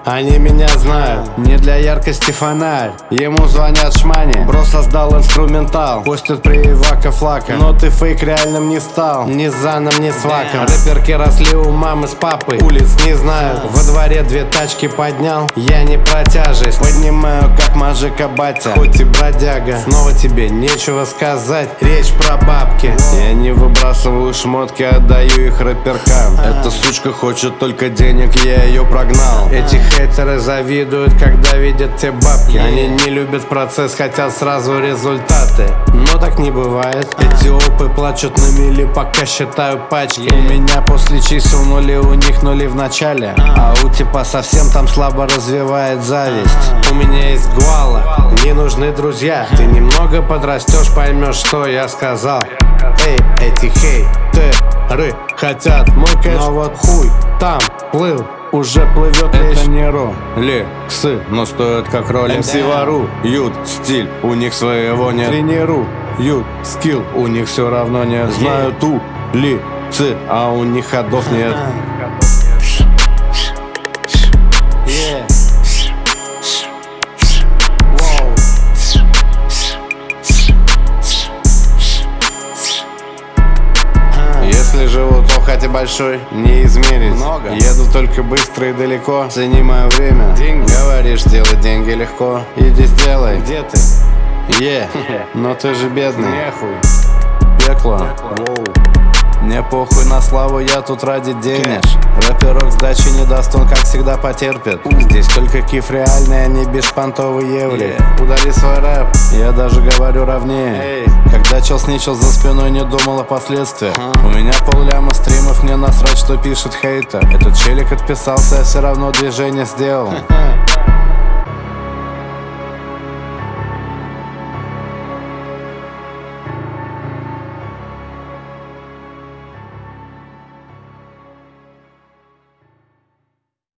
Они меня знают, не для яркости фонарь. Ему звонят шмани, бро создал инструментал. Постят привака флака, но ты фейк реальным не стал. Ни заном, ни сваком. Рэперки росли у мамы с папой, улиц не знают. Во дворе 2 тачки поднял, я не протяжесть. Поднимаю как мажика батя, хоть и бродяга. Снова тебе нечего сказать, речь про бабки. Я не выбрасываю шмотки, отдаю их рэперкам. Эта сучка хочет только денег, я ее прогнал. Эти хейтеры завидуют, когда видят те бабки. Они не любят процесс, хотят сразу результаты. Но так не бывает. Эфиопы плачут на мели, пока считаю пачки. У меня после чисел нули, у них нули в начале. А у типа совсем там слабо развивает зависть. У меня есть гуала, не нужны друзья. Ты немного подрастешь, поймешь, что я сказал. Эй, эти хейтеры хотят мой кэш, но вот хуй там плыл, уже плывет. Это не ролексы, но стоят как роли. МС воруют стиль, у них своего нет. Тренируют скилл, у них все равно нет. Знают улицы, а у них ходов нет. Если живу, то хотя большой не измерить. Много. Еду только быстро и далеко. Цени мое время. Деньги. Говоришь, делать деньги легко. Иди сделай. Где ты? Но ты же бедный. Нехуй. Пекло. Мне похуй на славу, я тут ради денег. Рэперок сдачи не даст, он как всегда потерпит. Здесь только киф реальный, а не беспонтовый еврей. Удали свой рэп, я даже говорю ровнее. Когда чел сничал за спиной, не думал о последствиях. У меня полляма стримов, мне насрать, что пишет хейтер. Этот челик отписался, я все равно движение сделал.